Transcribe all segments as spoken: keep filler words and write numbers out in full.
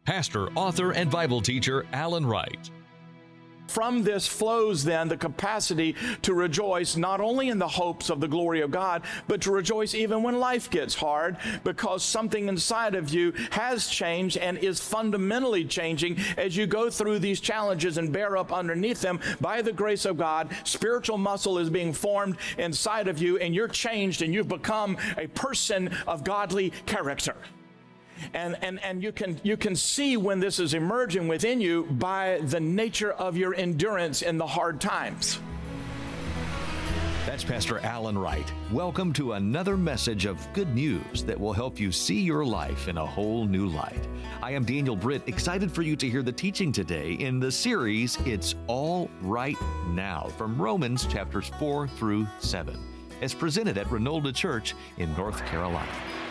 pastor, author, and Bible teacher Alan Wright. From this flows then the capacity to rejoice not only in the hopes of the glory of God, but to rejoice even when life gets hard, because something inside of you has changed and is fundamentally changing as you go through these challenges and bear up underneath them. By the grace of God, spiritual muscle is being formed inside of you, and you're changed and you've become a person of godly character. And, and, and you can, you can see when this is emerging within you by the nature of your endurance in the hard times. That's Pastor Alan Wright. Welcome to another message of good news that will help you see your life in a whole new light. I am Daniel Britt, excited for you to hear the teaching today in the series, It's All Right Now, from Romans chapters four through seven, as presented at Renolda Church in North Carolina.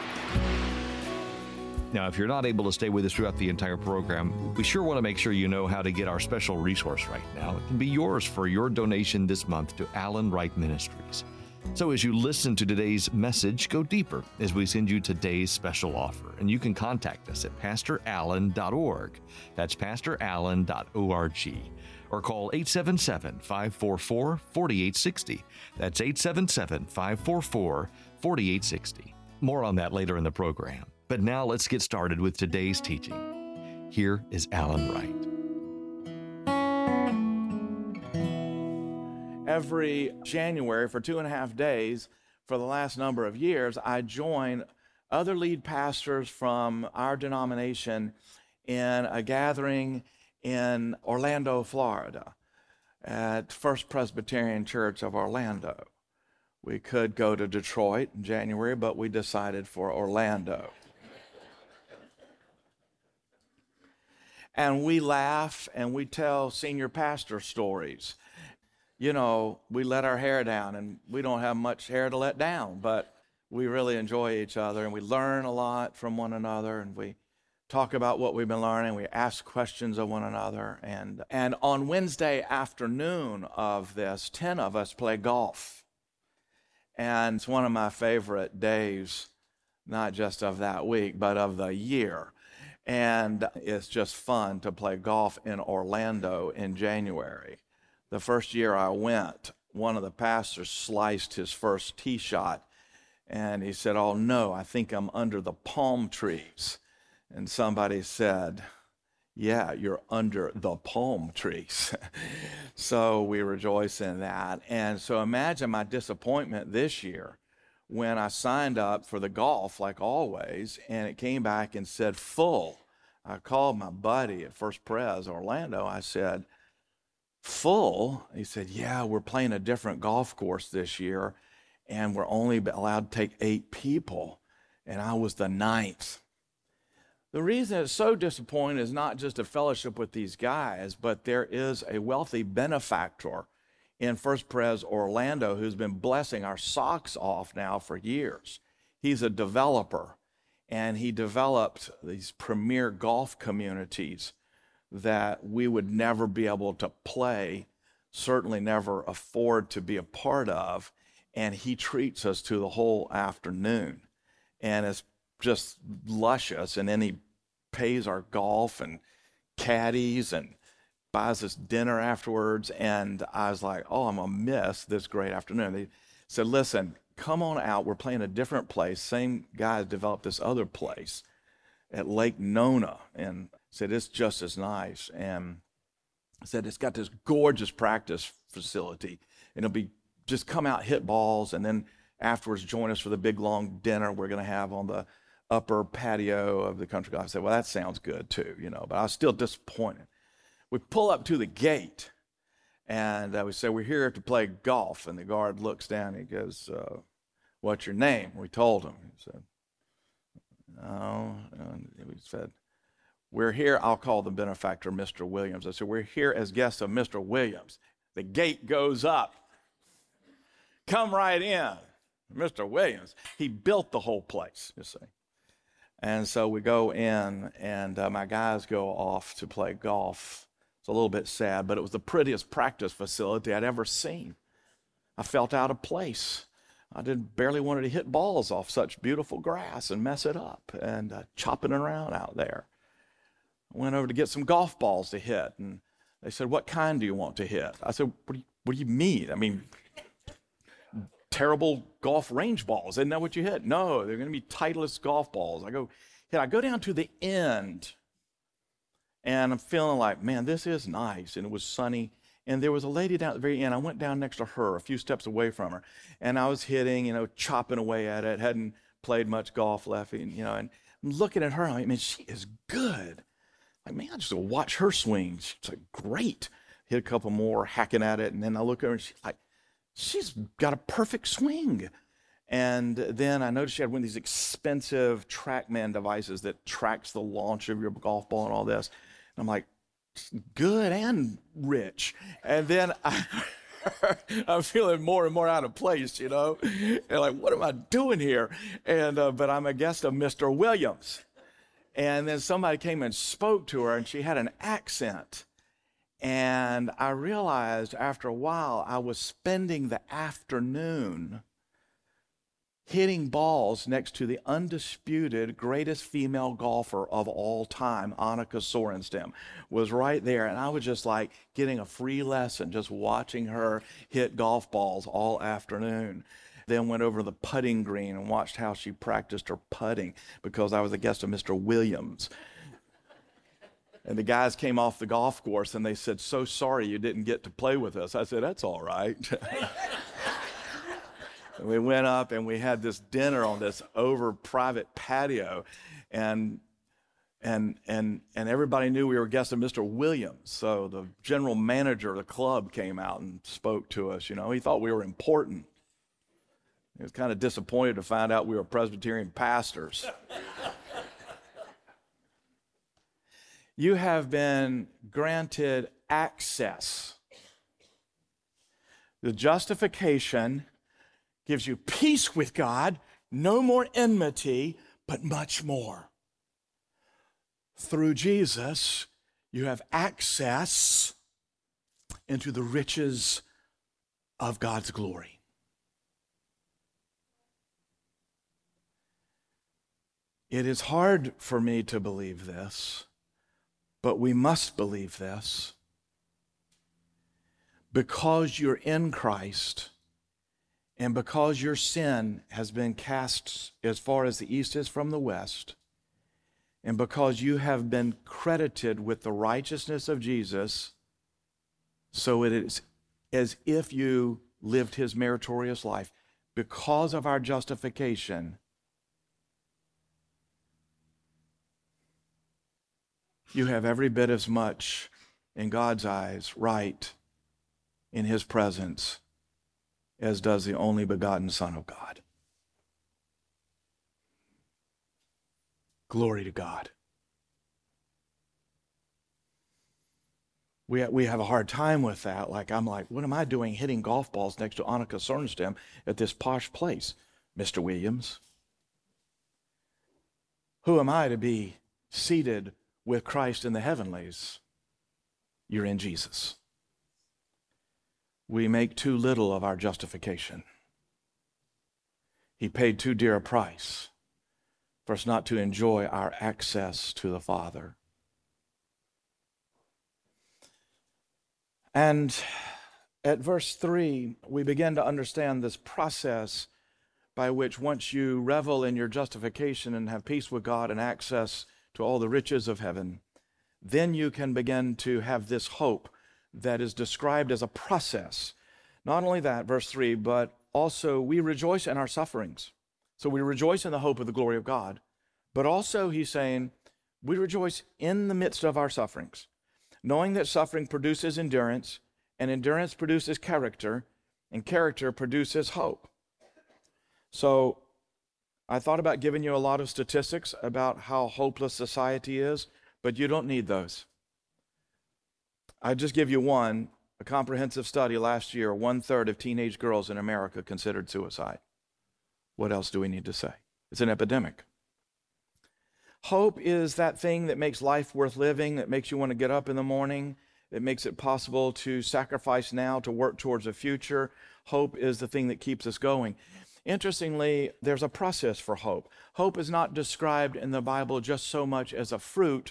Now, if you're not able to stay with us throughout the entire program, we sure want to make sure you know how to get our special resource right now. It can be yours for your donation this month to Alan Wright Ministries. So as you listen to today's message, go deeper as we send you today's special offer. And you can contact us at pastor allen dot org. That's pastor allen dot org. Or call eight seven seven, five four four, four eight six zero. That's eight seven seven, five four four, four eight six zero. More on that later in the program. But now let's get started with today's teaching. Here is Alan Wright. Every January for two and a half days for the last number of years, I join other lead pastors from our denomination in a gathering in Orlando, Florida, at First Presbyterian Church of Orlando. We could go to Detroit in January, but we decided for Orlando. And we laugh and we tell senior pastor stories. You know, we let our hair down, and we don't have much hair to let down, but we really enjoy each other, and we learn a lot from one another, and we talk about what we've been learning. We ask questions of one another. And, and on Wednesday afternoon of this, ten of us play golf. And it's one of my favorite days, not just of that week, but of the year. And it's just fun to play golf in Orlando in January. The first year I went, one of the pastors sliced his first tee shot, and he said, "Oh no, I think I'm under the palm trees." And somebody said, "Yeah, you're under the palm trees." So we rejoice in that. And so imagine my disappointment this year when I signed up for the golf, like always, and it came back and said full. I called my buddy at First Pres Orlando. I said, "Full?" He said, "Yeah, we're playing a different golf course this year, and we're only allowed to take eight people." And I was the ninth. The reason it's so disappointing is not just a fellowship with these guys, but there is a wealthy benefactor in First Pres Orlando who's been blessing our socks off now for years. He's a developer, and he developed these premier golf communities that we would never be able to play, certainly never afford to be a part of, and he treats us to the whole afternoon, and it's just luscious. And then he pays our golf and caddies and buys us dinner afterwards. And I was like, oh, I'm gonna miss this great afternoon. They said, "Listen, come on out. We're playing a different place." Same guys developed this other place at Lake Nona, and said it's just as nice. And said it's got this gorgeous practice facility, and it'll be just come out, hit balls, and then afterwards join us for the big long dinner we're going to have on the upper patio of the country club. I said, well, that sounds good too, you know, but I was still disappointed. We pull up to the gate, and uh, we say, "We're here to play golf." And the guard looks down and he goes, uh, "What's your name?" We told him. He said, "No." And we said, "We're here," I'll call the benefactor Mister Williams. I said, "We're here as guests of Mister Williams." The gate goes up. "Come right in." Mister Williams, he built the whole place, you see. And so we go in, and uh, my guys go off to play golf. It's a little bit sad, but it was the prettiest practice facility I'd ever seen. I felt out of place. I did barely wanted to hit balls off such beautiful grass and mess it up, and uh, chopping it around out there. I went over to get some golf balls to hit, and they said, "What kind do you want to hit?" I said, what do you, what do you mean? I mean, terrible golf range balls. Isn't that what you hit? No, they're going to be Titleist golf balls. I go, hit. I go down to the end, and I'm feeling like, man, this is nice. And it was sunny. And there was a lady down at the very end. I went down next to her, a few steps away from her. And I was hitting, you know, chopping away at it. Hadn't played much golf left, you know. And I'm looking at her. I mean, she is good. Like, man, I just watch her swing. She's like, great. Hit a couple more, hacking at it. And then I look at her, and she's like, she's got a perfect swing. And then I noticed she had one of these expensive TrackMan devices that tracks the launch of your golf ball and all this. And I'm like, good and rich. And then I, I'm feeling more and more out of place, you know. And like, what am I doing here? And uh, but I'm a guest of Mister Williams. And then somebody came and spoke to her, and she had an accent. And I realized after a while I was spending the afternoon hitting balls next to the undisputed greatest female golfer of all time, Annika Sorenstam, was right there. And I was just like getting a free lesson, just watching her hit golf balls all afternoon. Then went over to the putting green and watched how she practiced her putting because I was a guest of Mister Williams. And the guys came off the golf course and they said, "So sorry you didn't get to play with us." I said, "That's all right." And we went up and we had this dinner on this over private patio, and and and and everybody knew we were guests of Mister Williams. So the general manager of the club came out and spoke to us. You know, he thought we were important. He was kind of disappointed to find out we were Presbyterian pastors. You have been granted access. The justification gives you peace with God, no more enmity, but much more. Through Jesus, you have access into the riches of God's glory. It is hard for me to believe this, but we must believe this. Because you're in Christ, and because your sin has been cast as far as the east is from the west, and because you have been credited with the righteousness of Jesus, so it is as if you lived his meritorious life, because of our justification, you have every bit as much in God's eyes right in his presence as does the only begotten Son of God. Glory to God. We, we have a hard time with that. Like, I'm like, what am I doing hitting golf balls next to Annika Sorenstam at this posh place, Mister Williams? Who am I to be seated with Christ in the heavenlies? You're in Jesus. We make too little of our justification. He paid too dear a price for us not to enjoy our access to the Father. And at verse three, we begin to understand this process by which once you revel in your justification and have peace with God and access to all the riches of heaven, then you can begin to have this hope that is described as a process. Not only that, verse three, but also we rejoice in our sufferings. So we rejoice in the hope of the glory of God. But also he's saying we rejoice in the midst of our sufferings, knowing that suffering produces endurance, and endurance produces character, and character produces hope. So I thought about giving you a lot of statistics about how hopeless society is, but you don't need those. I just give you one, a comprehensive study last year, one third of teenage girls in America considered suicide. What else do we need to say? It's an epidemic. Hope is that thing that makes life worth living, that makes you want to get up in the morning, that makes it possible to sacrifice now to work towards a future. Hope is the thing that keeps us going. Interestingly, there's a process for hope. Hope is not described in the Bible just so much as a fruit,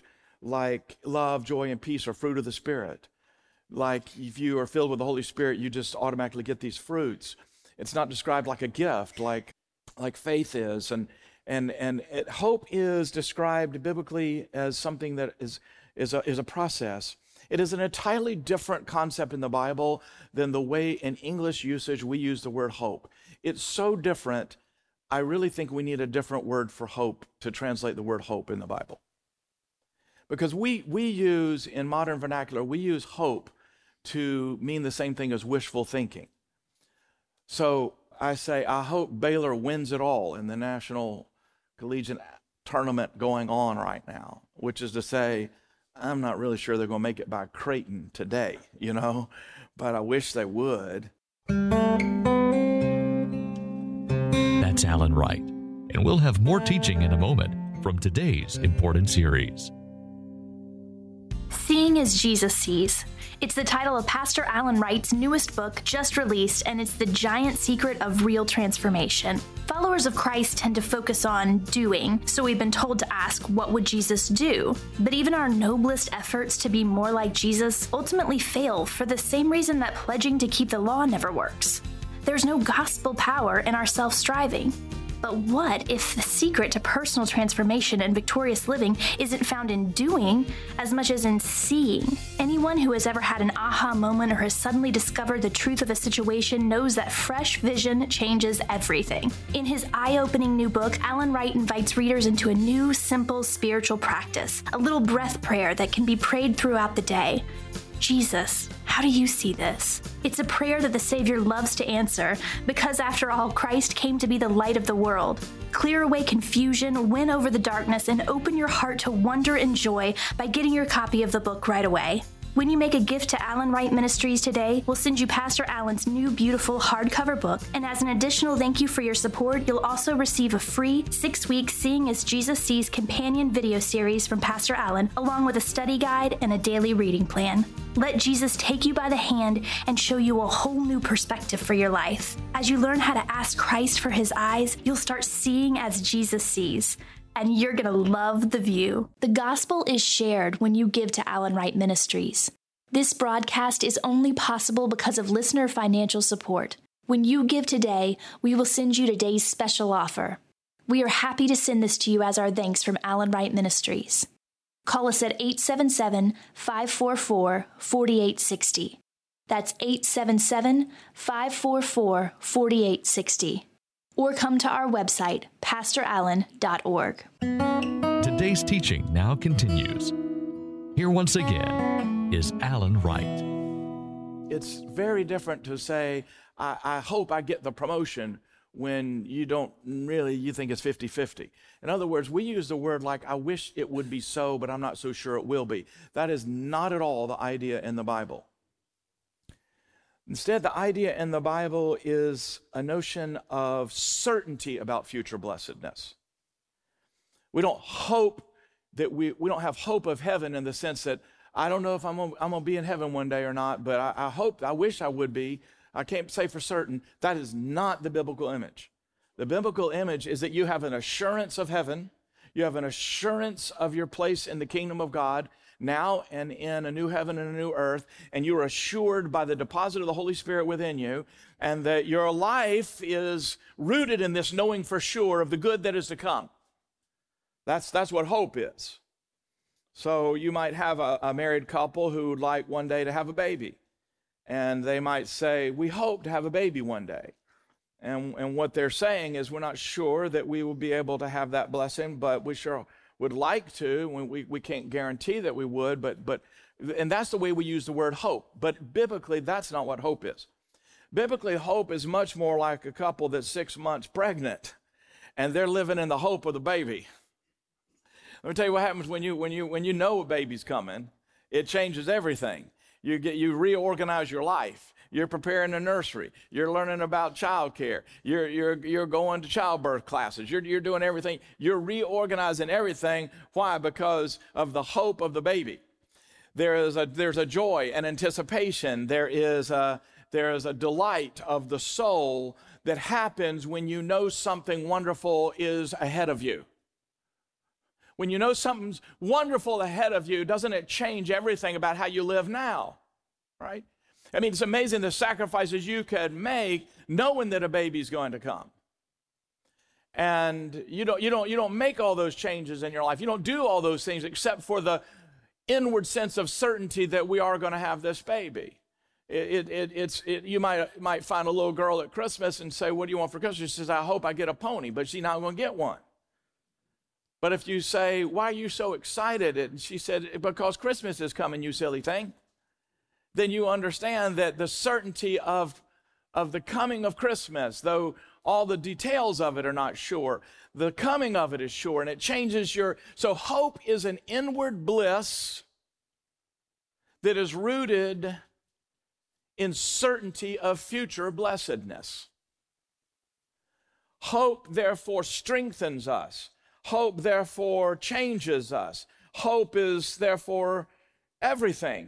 like love, joy, and peace are fruit of the Spirit. Like if you are filled with the Holy Spirit, you just automatically get these fruits. It's not described like a gift, like like faith is. And and and it, hope is described biblically as something that is is a, is a process. It is an entirely different concept in the Bible than the way in English usage we use the word hope. It's so different, I really think we need a different word for hope to translate the word hope in the Bible. Because we, we use, in modern vernacular, we use hope to mean the same thing as wishful thinking. So I say, I hope Baylor wins it all in the National Collegiate Tournament going on right now, which is to say, I'm not really sure they're going to make it by Creighton today, you know, but I wish they would. That's Alan Wright, and we'll have more teaching in a moment from today's important series. Seeing as Jesus Sees. It's the title of Pastor Alan Wright's newest book, just released, and it's the giant secret of real transformation. Followers of Christ tend to focus on doing, so we've been told to ask, what would Jesus do? But even our noblest efforts to be more like Jesus ultimately fail for the same reason that pledging to keep the law never works. There's no gospel power in our self-striving. But what if the secret to personal transformation and victorious living isn't found in doing as much as in seeing? Anyone who has ever had an aha moment or has suddenly discovered the truth of a situation knows that fresh vision changes everything. In his eye-opening new book, Alan Wright invites readers into a new, simple spiritual practice, a little breath prayer that can be prayed throughout the day. Jesus, how do you see this? It's a prayer that the Savior loves to answer because, after all, Christ came to be the light of the world. Clear away confusion, win over the darkness, and open your heart to wonder and joy by getting your copy of the book right away. When you make a gift to Alan Wright Ministries today, we'll send you Pastor Alan's new beautiful hardcover book, and as an additional thank you for your support, you'll also receive a free six-week Seeing as Jesus Sees companion video series from Pastor Alan, along with a study guide and a daily reading plan. Let Jesus take you by the hand and show you a whole new perspective for your life. As you learn how to ask Christ for his eyes, you'll start seeing as Jesus sees. And you're going to love the view. The gospel is shared when you give to Alan Wright Ministries. This broadcast is only possible because of listener financial support. When you give today, we will send you today's special offer. We are happy to send this to you as our thanks from Alan Wright Ministries. Call us at eight seven seven, five four four, four eight six zero. That's eight seven seven, five four four, four eight six zero. Or come to our website, pastor allen dot org. Today's teaching now continues. Here once again is Alan Wright. It's very different to say, I, I hope I get the promotion, when you don't really, you think it's fifty-fifty. In other words, we use the word like, I wish it would be so, but I'm not so sure it will be. That is not at all the idea in the Bible. Instead, the idea in the Bible is a notion of certainty about future blessedness. We don't hope that we, we don't have hope of heaven in the sense that I don't know if I'm gonna, I'm gonna be in heaven one day or not, but I, I hope, I wish I would be. I can't say for certain. That is not the biblical image. The biblical image is that you have an assurance of heaven. You have an assurance of your place in the kingdom of God, now and in a new heaven and a new earth, and you are assured by the deposit of the Holy Spirit within you, and that your life is rooted in this knowing for sure of the good that is to come. That's, that's what hope is. So you might have a, a married couple who would like one day to have a baby, and they might say, we hope to have a baby one day. And, and what they're saying is, we're not sure that we will be able to have that blessing, but we sure would like to. We, we can't guarantee that we would, but, but, and that's the way we use the word hope. But biblically, that's not what hope is. Biblically, hope is much more like a couple that's six months pregnant, and they're living in the hope of the baby. Let me tell you what happens when you, when you, when you know a baby's coming. It changes everything. You get, you reorganize your life. You're preparing a nursery. You're learning about childcare. You're, you're, you're going to childbirth classes. You're, you're doing everything. You're reorganizing everything. Why? Because of the hope of the baby. There is a, there's a joy and anticipation. There is a, there is a delight of the soul that happens when you know something wonderful is ahead of you. When you know something's wonderful ahead of you, doesn't it change everything about how you live now, right? I mean, it's amazing the sacrifices you could make knowing that a baby's going to come. And you don't, you don't, you don't make all those changes in your life. You don't do all those things except for the inward sense of certainty that we are going to have this baby. It, it, it's, it, you might, might find a little girl at Christmas and say, what do you want for Christmas? She says, I hope I get a pony, but she's not going to get one. But if you say, why are you so excited? And she said, because Christmas is coming, you silly thing. Then you understand that the certainty of, of the coming of Christmas, though all the details of it are not sure, the coming of it is sure, and it changes your... So hope is an inward bliss that is rooted in certainty of future blessedness. Hope, therefore, strengthens us. Hope, therefore, changes us. Hope is, therefore, everything.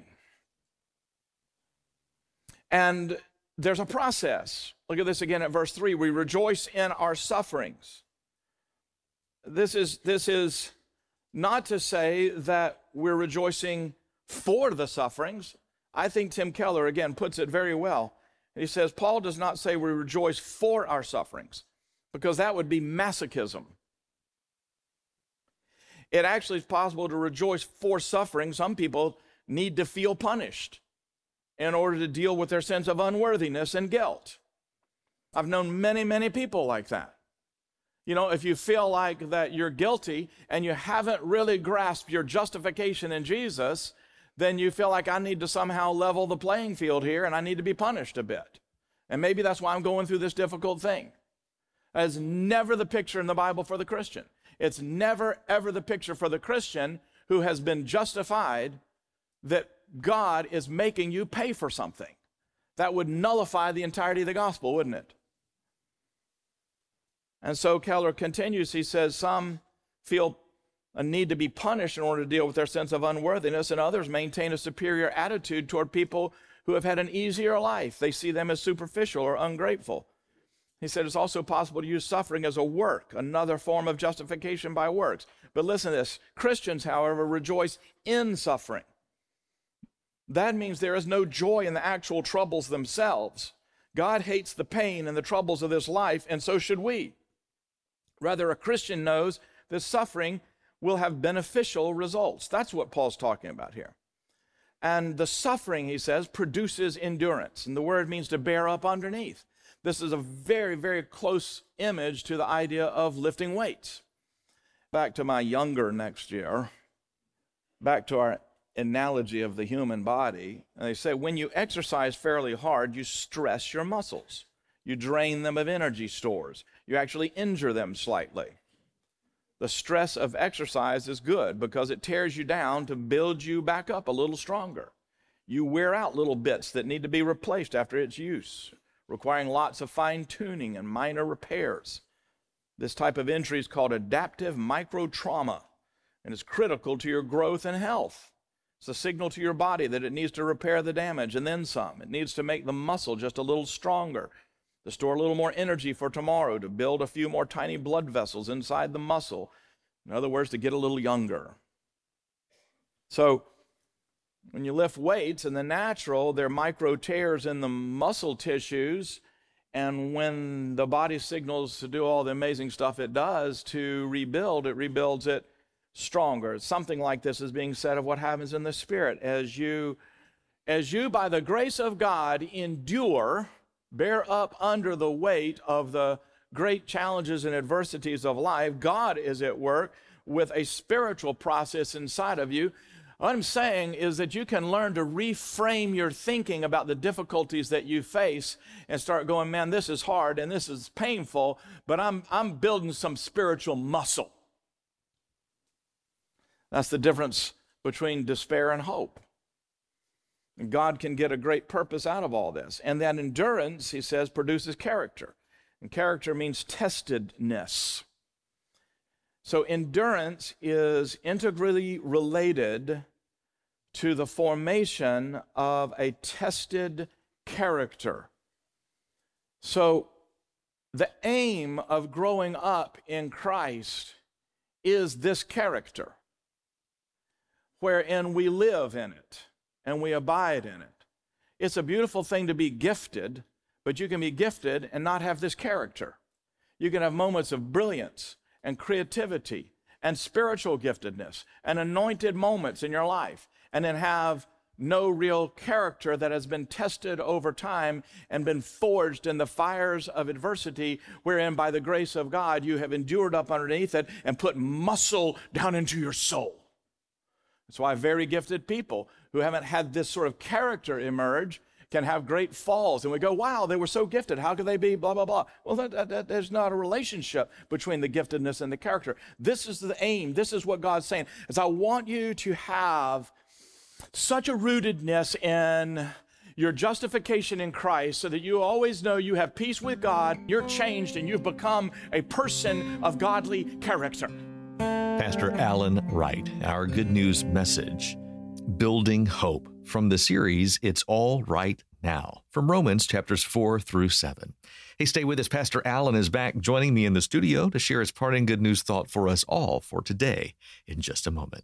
And there's a process. Look at this again at verse three. We rejoice in our sufferings. This is, this is not to say that we're rejoicing for the sufferings. I think Tim Keller, again, puts it very well. He says, Paul does not say we rejoice for our sufferings, because that would be masochism. It actually is possible to rejoice for suffering. Some people need to feel punished in order to deal with their sense of unworthiness and guilt. I've known many, many people like that. You know, if you feel like that you're guilty and you haven't really grasped your justification in Jesus, then you feel like I need to somehow level the playing field here and I need to be punished a bit. And maybe that's why I'm going through this difficult thing. That's never the picture in the Bible for the Christian. It's never, ever the picture for the Christian who has been justified that God is making you pay for something. That would nullify the entirety of the gospel, wouldn't it? And so Keller continues, he says, some feel a need to be punished in order to deal with their sense of unworthiness, and others maintain a superior attitude toward people who have had an easier life. They see them as superficial or ungrateful. He said it's also possible to use suffering as a work, another form of justification by works. But listen to this. Christians, however, rejoice in suffering. That means there is no joy in the actual troubles themselves. God hates the pain and the troubles of this life, and so should we. Rather, a Christian knows that suffering will have beneficial results. That's what Paul's talking about here. And the suffering, he says, produces endurance. And the word means to bear up underneath. This is a very, very close image to the idea of lifting weights. Back to my younger next year, back to our analogy of the human body. And they say when you exercise fairly hard, you stress your muscles. You drain them of energy stores. You actually injure them slightly. The stress of exercise is good because it tears you down to build you back up a little stronger. You wear out little bits that need to be replaced after its use, requiring lots of fine-tuning and minor repairs. This type of injury is called adaptive microtrauma, and is critical to your growth and health. It's a signal to your body that it needs to repair the damage and then some. It needs to make the muscle just a little stronger, to store a little more energy for tomorrow, to build a few more tiny blood vessels inside the muscle. In other words, to get a little younger. So when you lift weights in the natural, there are micro tears in the muscle tissues, and when the body signals to do all the amazing stuff it does to rebuild, it rebuilds it stronger. Something like this is being said of what happens in the spirit. As you, as you by the grace of God endure, bear up under the weight of the great challenges and adversities of life, God is at work with a spiritual process inside of you. What I'm saying is that you can learn to reframe your thinking about the difficulties that you face and start going, man, this is hard and this is painful, but I'm, I'm building some spiritual muscle. That's the difference between despair and hope. And God can get a great purpose out of all this. And that endurance, he says, produces character. And character means testedness. So endurance is integrally related to the formation of a tested character. So the aim of growing up in Christ is this character, wherein we live in it and we abide in it. It's a beautiful thing to be gifted, but you can be gifted and not have this character. You can have moments of brilliance and creativity and spiritual giftedness and anointed moments in your life, and then have no real character that has been tested over time and been forged in the fires of adversity, wherein by the grace of God you have endured up underneath it and put muscle down into your soul. That's why very gifted people who haven't had this sort of character emerge can have great falls, and we go, wow, they were so gifted. How could they be blah, blah, blah? Well, that, that, that, there's not a relationship between the giftedness and the character. This is the aim. This is what God's saying, is I want you to have such a rootedness in your justification in Christ so that you always know you have peace with God, you're changed, and you've become a person of godly character. Pastor Alan Wright, our good news message, Building Hope, from the series It's All Right Now, from Romans chapters four through seven. Hey, stay with us. Pastor Alan is back joining me in the studio to share his parting good news thought for us all for today in just a moment.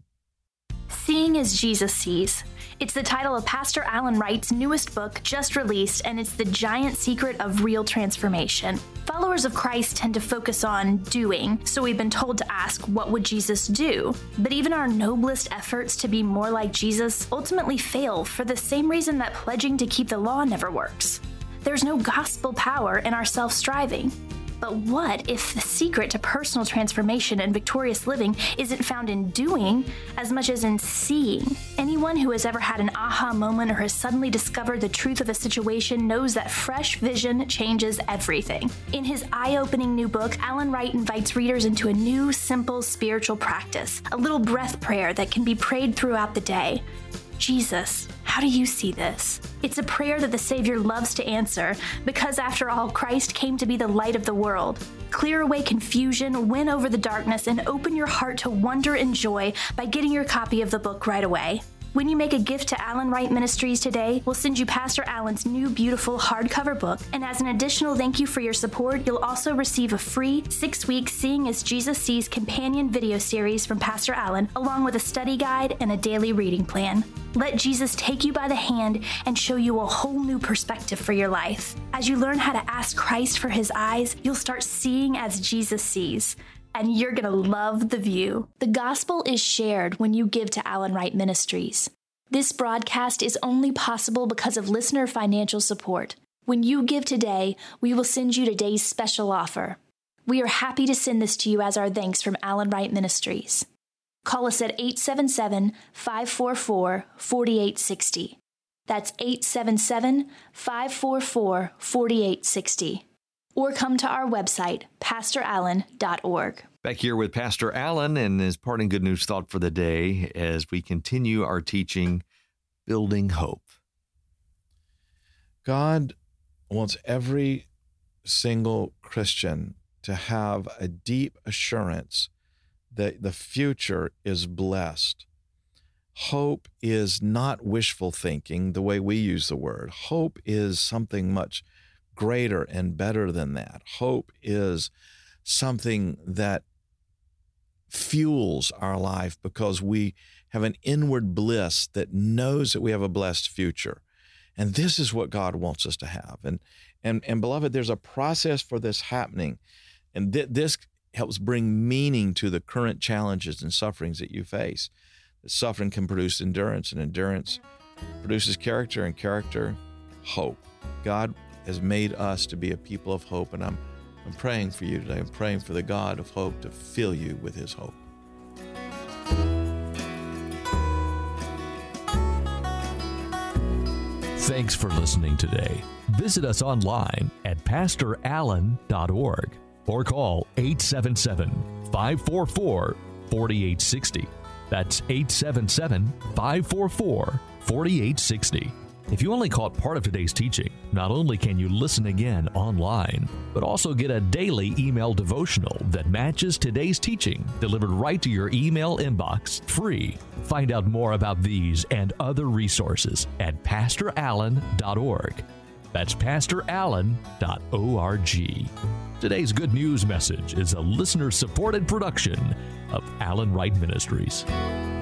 Seeing as Jesus Sees. It's the title of Pastor Alan Wright's newest book, just released, and it's the giant secret of real transformation. Followers of Christ tend to focus on doing, so we've been told to ask, what would Jesus do? But even our noblest efforts to be more like Jesus ultimately fail for the same reason that pledging to keep the law never works. There's no gospel power in our self-striving. But what if the secret to personal transformation and victorious living isn't found in doing as much as in seeing? Anyone who has ever had an aha moment or has suddenly discovered the truth of a situation knows that fresh vision changes everything. In his eye-opening new book, Alan Wright invites readers into a new, simple spiritual practice, a little breath prayer that can be prayed throughout the day. Jesus, how do you see this? It's a prayer that the Savior loves to answer because, after all, Christ came to be the light of the world. Clear away confusion, win over the darkness, and open your heart to wonder and joy by getting your copy of the book right away. When you make a gift to Alan Wright Ministries today, we'll send you Pastor Alan's new beautiful hardcover book. And as an additional thank you for your support, you'll also receive a free six-week Seeing as Jesus Sees companion video series from Pastor Alan, along with a study guide and a daily reading plan. Let Jesus take you by the hand and show you a whole new perspective for your life. As you learn how to ask Christ for his eyes, you'll start seeing as Jesus sees. And you're going to love the view. The gospel is shared when you give to Alan Wright Ministries. This broadcast is only possible because of listener financial support. When you give today, we will send you today's special offer. We are happy to send this to you as our thanks from Alan Wright Ministries. Call us at eight seven seven, five four four, four eight six zero. That's eight seven seven, five four four, four eight six zero. Or come to our website, pastor allen dot org. Back here with Pastor Alan and his parting good news thought for the day as we continue our teaching, Building Hope. God wants every single Christian to have a deep assurance that the future is blessed. Hope is not wishful thinking the way we use the word. Hope is something much greater and better than that. Hope is something that fuels our life because we have an inward bliss that knows that we have a blessed future. And this is what God wants us to have. And and and beloved, there's a process for this happening. And th- this helps bring meaning to the current challenges and sufferings that you face. Suffering can produce endurance, and endurance produces character, and character, hope. God has made us to be a people of hope, and I'm, I'm praying for you today. I'm praying for the God of hope to fill you with his hope. Thanks for listening today. Visit us online at pastor allen dot org or call eight seven seven, five four four, four eight six zero. That's eight seven seven, five four four, four eight six zero. If you only caught part of today's teaching, not only can you listen again online, but also get a daily email devotional that matches today's teaching delivered right to your email inbox, free. Find out more about these and other resources at pastor allen dot org. That's pastor allen dot org. Today's Good News message is a listener-supported production of Alan Wright Ministries.